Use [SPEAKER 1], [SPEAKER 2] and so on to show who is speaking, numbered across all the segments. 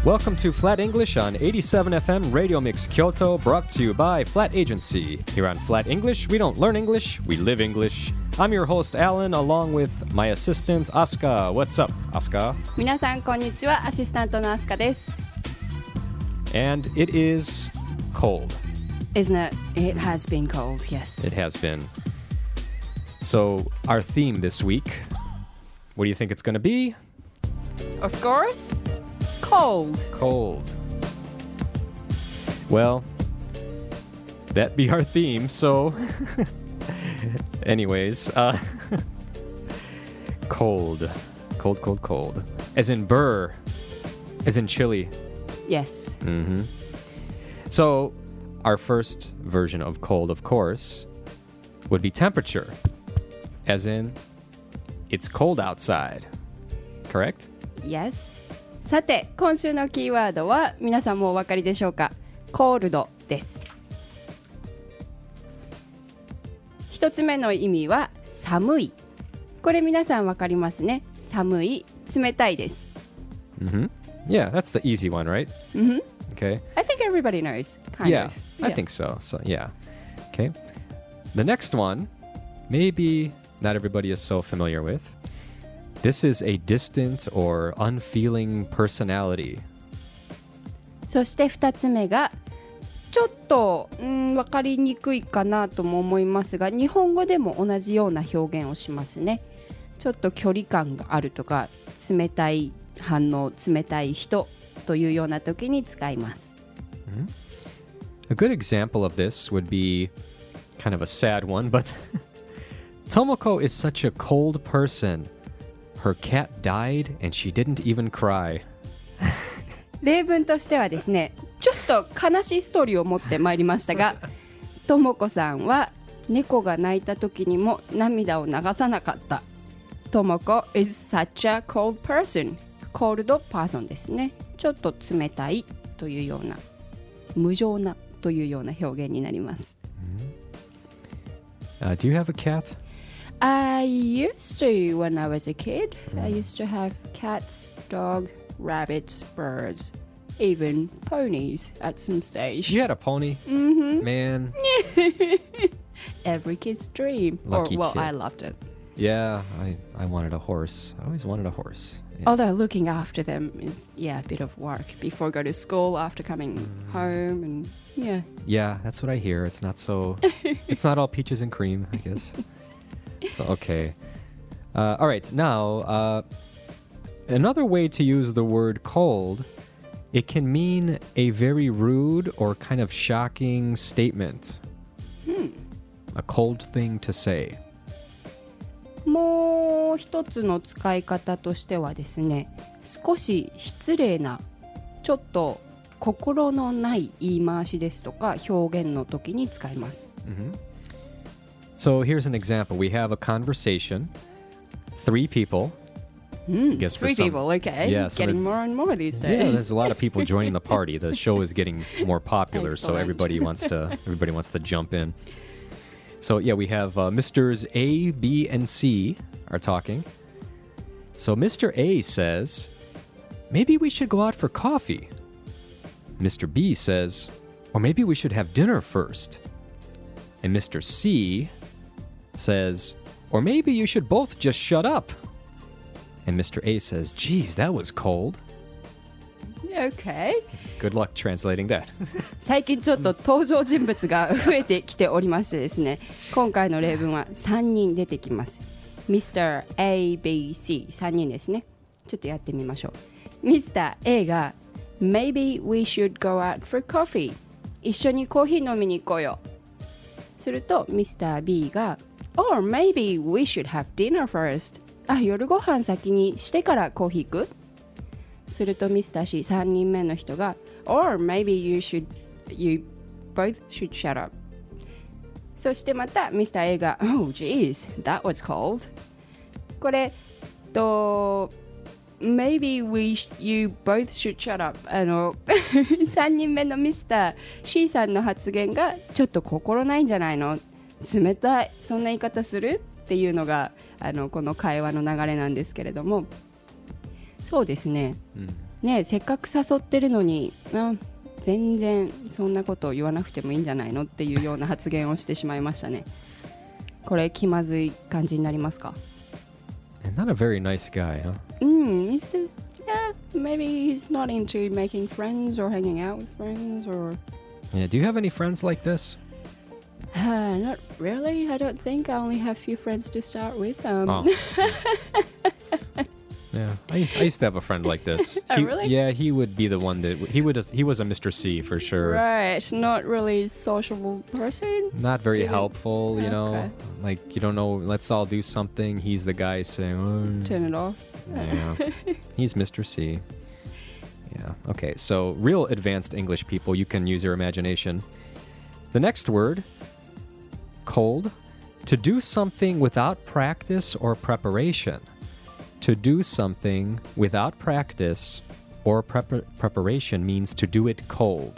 [SPEAKER 1] Welcome to Flat English on 87 FM Radio Mix Kyoto, brought to you by Flat Agency. Here on Flat English, we don't learn English, we live English. I'm your host, Alan, along with my assistant, Asuka. What's up, Asuka?
[SPEAKER 2] 皆さんこんにちは。アシスタントのアスカです。
[SPEAKER 1] And it is cold.
[SPEAKER 2] Isn't it? It has been cold, yes.
[SPEAKER 1] It has been. So, our theme this week, what do you think it's going to be?
[SPEAKER 2] Of course, cold.
[SPEAKER 1] Cold. Well, that be our theme, so... Anyways, cold. Cold, cold, cold. As in burr. As in chilly.
[SPEAKER 2] Yes.
[SPEAKER 1] Mm-hmm. So, our first version of cold, of course, would be temperature. As in, it's cold outside. Correct?
[SPEAKER 2] Yes. さて、今週のキーワードは皆さんもお分かりでしょうか？コールドです。一つ目の意味は寒い。これ皆さん分かりますね。寒い、冷たいです。
[SPEAKER 1] Mm-hmm. Yeah, that's the easy one, right?
[SPEAKER 2] Mm-hmm.
[SPEAKER 1] Okay.
[SPEAKER 2] I think everybody knows, kind
[SPEAKER 1] yeah,
[SPEAKER 2] of.
[SPEAKER 1] I think so. So, yeah. Okay. The next one, maybe not everybody is so familiar with. This is a distant or unfeeling personality.
[SPEAKER 2] そして2つ目がちょっと分かりにくいかなとも思いますが、日本語でも同じような表現をしますね。ちょっと距離感があるとか、冷たい反応、冷たい人というような時に使います。
[SPEAKER 1] A good example of this would be kind of a sad one, but Tomoko is such a cold person.Her cat died and she didn't even cry.
[SPEAKER 2] 例文としてはですね、ちょっと悲しいストーリーを持ってまいりましたが、ともこさんは猫が泣いた時にも涙を流さなかった。ともこ is such a cold person. cold person ですね。ちょっと冷たいというような、無情なというような表現になります。
[SPEAKER 1] Do you have a cat?I
[SPEAKER 2] used to when I was a kid. I used to have cats, dog, rabbits, birds, even ponies at some stage.
[SPEAKER 1] You had a pony?
[SPEAKER 2] Mm-hmm.
[SPEAKER 1] Man.
[SPEAKER 2] Every kid's dream.
[SPEAKER 1] Lucky
[SPEAKER 2] well,
[SPEAKER 1] kid.
[SPEAKER 2] I loved it.
[SPEAKER 1] Yeah, I wanted a horse. I always wanted a horse.
[SPEAKER 2] Yeah. Although looking after them is, a bit of work before go to school, after coming home, and yeah.
[SPEAKER 1] Yeah, that's what I hear. It's not all peaches and cream, I guess. So, okay. All right. Now, another way to use the word cold, it can mean a very rude or kind of shocking statement. A cold thing to say.
[SPEAKER 2] もう一つの使い方としてはですね、少し失礼な、ちょっと心のない言い回しですとか表現の時に使います。
[SPEAKER 1] So here's an example. We have a conversation. 3 people.
[SPEAKER 2] I guess 3 people, okay.
[SPEAKER 1] Yeah, so
[SPEAKER 2] getting more and more these days.
[SPEAKER 1] Yeah, there's a lot of people joining the party. The show is getting more popular, so everybody wants to jump in. So yeah, we have Misters A, B, and C are talking. So Mr. A says, maybe we should go out for coffee. Mr. B says, or maybe we should have dinner first. And Mr. C says, or maybe you should both just shut up. And Mr. A says, geez, that was cold.
[SPEAKER 2] Okay.
[SPEAKER 1] Good luck translating that.
[SPEAKER 2] 最近ちょっと登場人物が増えてきておりましてですね、今回の例文は3人出てきます。Mr. A, B, C 3人ですね。ちょっとやってみましょう。Mr. A が Maybe we should go out for coffee. 一緒にコーヒー飲みに行こうよ。すると Mr. B が Or maybe we should have dinner first. 夜ご飯先にしてからコーヒー行く？すると Mr. C 3人目の人が Or maybe you both should shut up. そしてまた Mr. A が Oh geez, that was cold. これMaybe you both should shut up. 3人目の Mr. C さんの発言がちょっと心ないんじゃないの？冷たい。そんな言い方する？っていうのがこの会話の流れなんですけれども、そうですね、 ね、せっかく誘ってるのに、全然そんなことを言わなくてもいいんじゃないのっていうような発言をしてしまいましたね。これ気まずい感じになりますか？
[SPEAKER 1] Not a very nice guy, huh?
[SPEAKER 2] He says, yeah, maybe he's not into making friends or hanging out with friends or...
[SPEAKER 1] Yeah, do you have any friends like this?
[SPEAKER 2] Not really. I don't think. I only have few friends to start with.
[SPEAKER 1] Yeah, I used to have a friend like this.
[SPEAKER 2] Oh, really?
[SPEAKER 1] Yeah, he would be the one that he was a Mr. C for sure.
[SPEAKER 2] Right. Not really sociable person.
[SPEAKER 1] Not very helpful, you know.
[SPEAKER 2] Okay.
[SPEAKER 1] Like you don't know. Let's all do something. He's the guy saying,
[SPEAKER 2] Turn it off.
[SPEAKER 1] Yeah, he's Mr. C. Yeah. Okay. So real advanced English people, you can use your imagination. The next word, cold, to do something without practice or preparation. To do something without practice or preparation means to do it cold.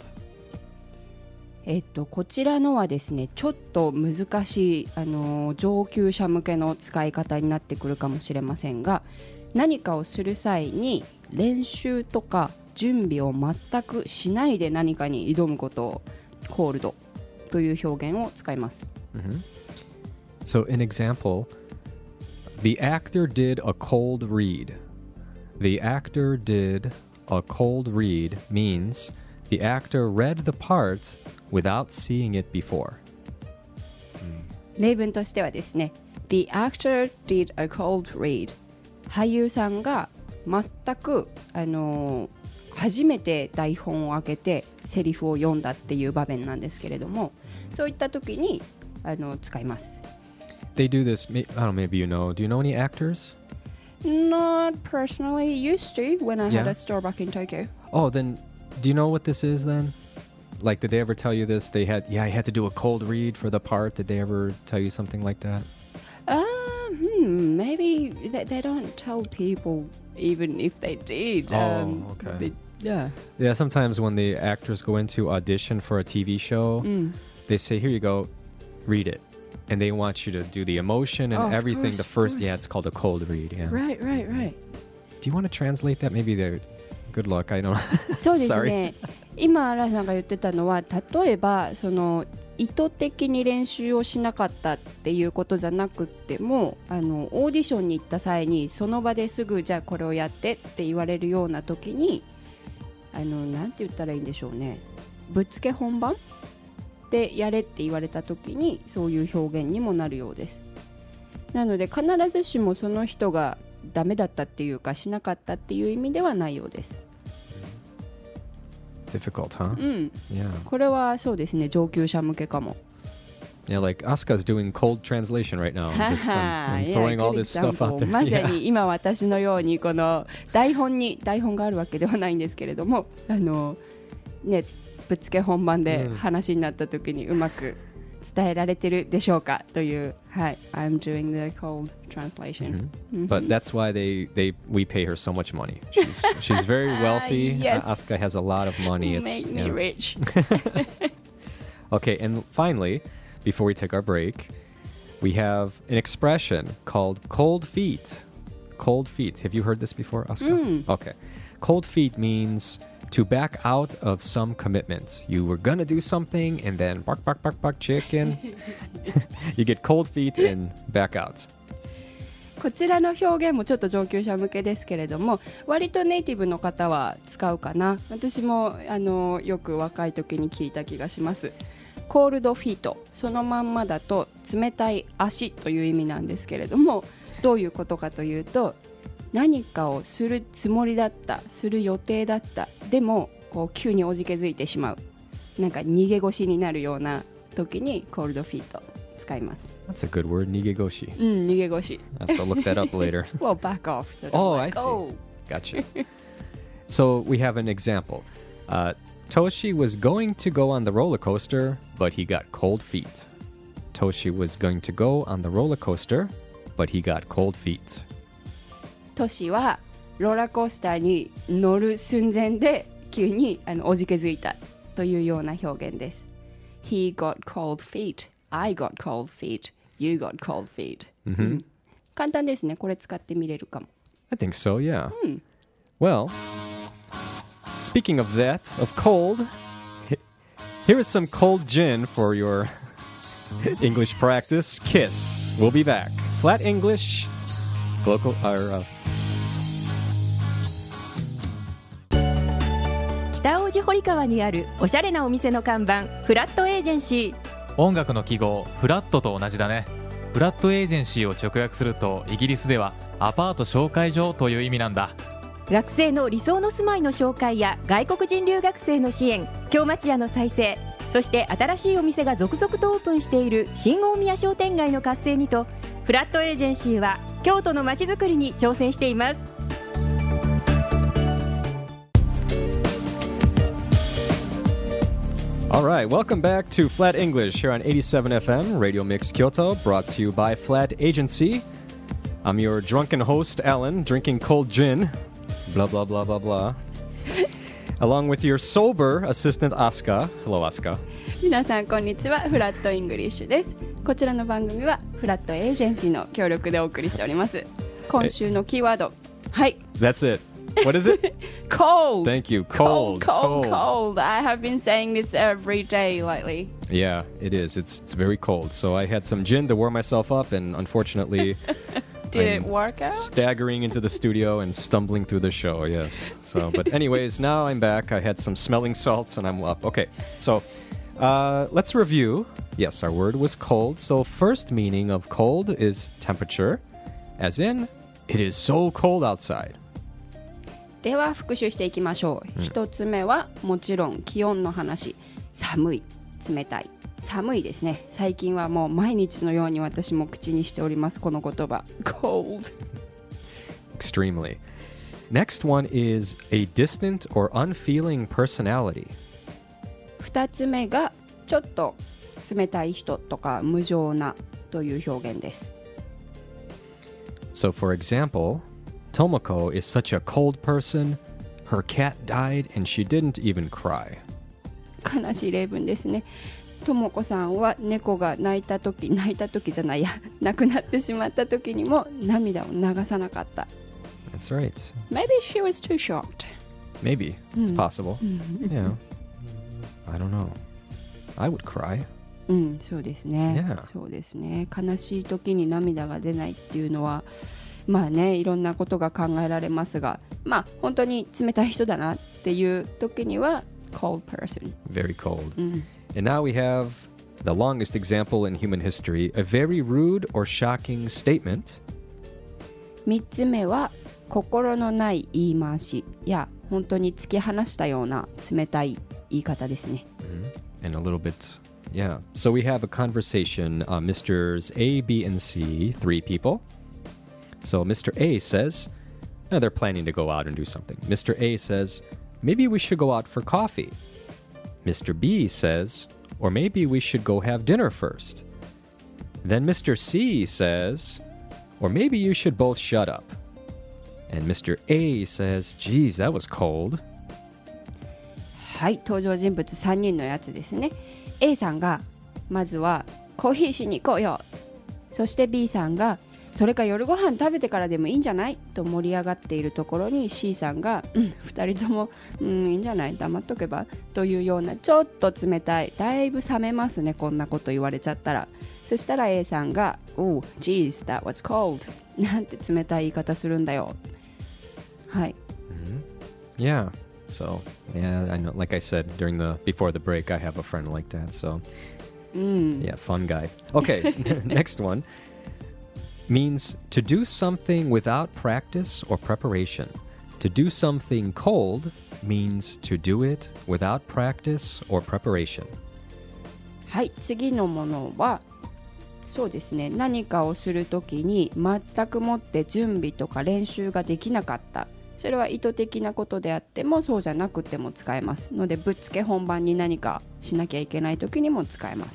[SPEAKER 2] こちらのはですね、ちょっと難しい、上級者向けの使い方になってくるかもしれませんが、何かをする際に練習とか準備を全くしないで何かに挑むことをコールドという表現を使います。
[SPEAKER 1] So an example, the actor did a cold read. The actor did a cold read means the actor read the part without seeing it before.
[SPEAKER 2] 例文としてはですね、The actor did a cold read. 俳優さんが全く、初めて台本を開けてセリフを読んだっていう場面なんですけれども、そういった時に使います。
[SPEAKER 1] They do this, I don't know, maybe you know. Do you know any actors?
[SPEAKER 2] Not personally. Used to when I had
[SPEAKER 1] Yeah.
[SPEAKER 2] a store back in Tokyo.
[SPEAKER 1] Oh, then do you know what this is then? Like, did they ever tell you this? I had to do a cold read for the part. Did they ever tell you something like that?
[SPEAKER 2] Maybe they don't tell people even if they did.
[SPEAKER 1] Okay.
[SPEAKER 2] Yeah.
[SPEAKER 1] Yeah, sometimes when the actors go into audition for a TV show, they say, here you go, read it. And they want you to do the emotion and everything. The first, it's called a cold read. Yeah.
[SPEAKER 2] Right.
[SPEAKER 1] Do you want to translate that? Maybe they're good luck. I don't know.
[SPEAKER 2] そうですね。今アラさんが言ってたのは、例えばその意図的に練習をしなかったっていうことじゃなくっても、オーディションに行った際にその場ですぐじゃあこれをやってって言われるような時に、なんて言ったらいいんでしょうね。ぶっつけ本番でやれって言われた時にそういう表現にもなるようです。なので必ずしもその人がダメだったっていうかしなかったっていう意味ではないようです。
[SPEAKER 1] Difficult, huh? Yeah.
[SPEAKER 2] これはそうですね、上級者向けかも。
[SPEAKER 1] Yeah, like Asuka's doing cold translation right now. I'm throwing all this stuff out there.
[SPEAKER 2] まさに今私のようにこの台本があるわけではないんですけれども、ね、ぶっつけ本番で話になった時にうまく伝えられてるでしょうかという、はい、I'm doing the cold translation.
[SPEAKER 1] But that's why we pay her so much money. She's very wealthy.
[SPEAKER 2] Yes.
[SPEAKER 1] Asuka has a lot of money.
[SPEAKER 2] Make me rich.
[SPEAKER 1] Okay, and finally, before we take our break, we have an expression called cold feet. Cold feet. Have you heard this before, Asuka? Okay. Cold feet means to back out of some commitment. You were gonna do something and then bark, bark, bark, bark, chicken. You get cold feet and back out.
[SPEAKER 2] こちらの表現もちょっと上級者向けですけれども、割とネイティブの方は使うかな。私もよく若い時に聞いた気がします。コールドフィート、そのまんまだと冷たい足という意味なんですけれども、どういうことかというと、何かをするつもりだった、する予定だった、でもこう急におじけづいてしまう、なんか逃げ腰になるような時にコールドフィート使います。
[SPEAKER 1] That's a good word, nigegoshi.
[SPEAKER 2] 逃げ腰。
[SPEAKER 1] I have to look that up later.
[SPEAKER 2] Well, back off.
[SPEAKER 1] I see. Gotcha. So we have an example. Toshi was going to go on the roller coaster, but he got cold feet. Toshi was going to go on the roller coaster, but he got cold feet.
[SPEAKER 2] トシはローラーコースターに乗る寸前で急におじけづいたというような表現です。He got cold feet. I got cold feet. You got cold feet. 簡単ですね。これ使ってみれるかも。
[SPEAKER 1] I think so, yeah. Well, Speaking of that, of cold, here is some cold gin for your English practice. Kiss. We'll be back. Flat English. Local.
[SPEAKER 3] 北大路堀川にあるおしゃれなお店の看板フラットエージェンシー。
[SPEAKER 4] 音楽の記号フラットと同じだね。フラットエージェンシーを直訳するとイギリスではアパート紹介所という意味なんだ。
[SPEAKER 3] 学生の理想の住まいの紹介や外国人留学生の支援、京町屋の再生、そして新しいお店が続々とオープンしている新大宮商店街の活性にと、フラットエージェンシーは京都の街づくりに挑戦しています。
[SPEAKER 1] All right, welcome back to Flat English here on 87 FM, Radio Mix Kyoto, brought to you by Flat Agency. I'm your drunken host, Alan, drinking cold gin, blah, blah, blah, blah, blah. Along with your sober assistant, Asuka. Hello, Asuka.
[SPEAKER 2] 皆さんこんにちは。フラットイングリッシュです。こちらの番組はフラットエージェンシーの協力でお送りしております。今週のキーワード、はい。
[SPEAKER 1] That's it. What is it?
[SPEAKER 2] Cold.
[SPEAKER 1] Thank you. Cold.
[SPEAKER 2] Cold. I have been saying this every day lately.
[SPEAKER 1] Yeah, it is. It's very cold. So I had some gin to warm myself up, and unfortunately,
[SPEAKER 2] Did it work out?
[SPEAKER 1] Staggering into the studio and stumbling through the show. Yes. So, but anyways, now I'm back. I had some smelling salts, and I'm up. Okay. So, let's review. Yes, our word was cold. So, first meaning of cold is temperature, as in, it is so cold outside.
[SPEAKER 2] では復習していきましょう。一つ目はもちろん気温の話。寒い、冷たい、寒いですね。最近はもう毎日のように私も口にしております、この言葉。Cold.
[SPEAKER 1] Extremely. Next one is a distant or unfeeling personality.
[SPEAKER 2] 二つ目がちょっと冷たい人とか無情なという表現です。
[SPEAKER 1] So for example,Tomoko is such a cold person. Her cat died and she didn't even cry.
[SPEAKER 2] 悲しい例文ですね。ともこさんは猫が泣いた時じゃないや、亡くなってしまった時にも涙を流さなかった。
[SPEAKER 1] That's right.
[SPEAKER 2] Maybe she was too shocked.
[SPEAKER 1] Maybe. It's possible. Yeah. I don't know. I would cry.
[SPEAKER 2] そうですね。
[SPEAKER 1] Yeah.
[SPEAKER 2] そうですね。悲しい時に涙が出ないっていうのはまあね、いろんなことが考えられますが、まあ本当に冷たい人だなっていう時には cold person.
[SPEAKER 1] Very cold. And now we have the longest example in human history, a very rude or shocking statement.
[SPEAKER 2] 3つ目は心のない言い回しや本当に突き放したような冷たい言い方ですね。
[SPEAKER 1] And a little bit, yeah. So we have a conversation, Mr. A, B, and C, 3 people.So Mr. A says, they're planning to go out and do something. Mr. A says, maybe we should go out for coffee. Mr. B says, or maybe we should go have dinner first. Then Mr. C says, or maybe you should both shut up. And Mr. A says, geez, that was cold.
[SPEAKER 2] はい、登場人物3人のやつですね。A さんがまずはコーヒーしに行こうよ。そして B さんがそれか夜ご飯食べてからでもいいんじゃないと盛り上がっているところに C さんが、2人とも、いいんじゃない黙っとけばというようなちょっと冷たい、だいぶ冷めますね、こんなこと言われちゃったら。そしたら A さんが Oh, geez, that was cold なんて冷たい言い方するんだよ。はい。
[SPEAKER 1] Yeah. So, yeah, I know, like I said before the break, I have a friend like that. So, yeah, fun guy. Okay, next one.Means to do something without practice or preparation. To do something cold means to do it without practice or preparation.
[SPEAKER 2] はい、次のものはそうですね、何かをするときに全くもって準備とか練習ができなかった。それは意図的なことであってもそうじゃなくても使えますので、ぶっつけ本番に何かしなきゃいけないときにも使えます。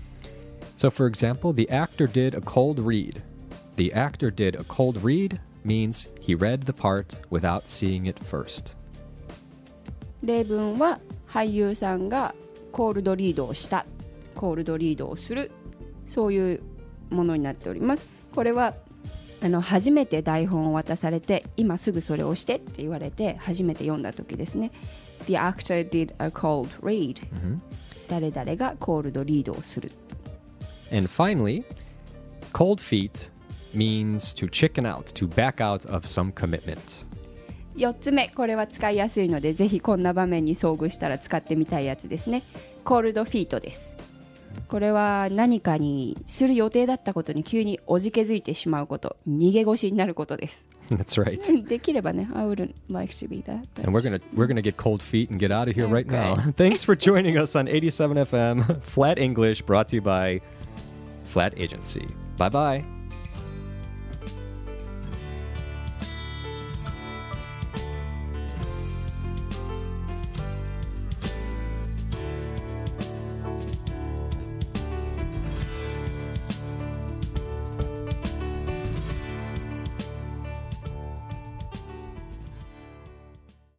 [SPEAKER 1] So for example, the actor did a cold read.The actor did a cold read means he read the part without seeing it first.
[SPEAKER 2] 例文は俳優さんがコールドリードをした、コールドリードをする、そういうものになっております。これは初めて台本を渡されて今すぐそれをしてって言われて初めて読んだ時ですね。 The actor did a cold read、誰々がコールドリードをする。
[SPEAKER 1] And finally, cold feet means to chicken out, to back out of some commitment.
[SPEAKER 2] 4つ目、これは使いやすいのでぜひこんな場面に遭遇したら使ってみたいやつですね。コールドフィートです。これは何かにする予定だったことに急におじけづいてしまうこと、逃げ腰になることです。
[SPEAKER 1] That's right.
[SPEAKER 2] できればね、I wouldn't like to be that.
[SPEAKER 1] And we're gonna get cold feet and get out of here right now. Thanks for joining us on 87 FM Flat English, brought to you by Flat Agency. Bye bye.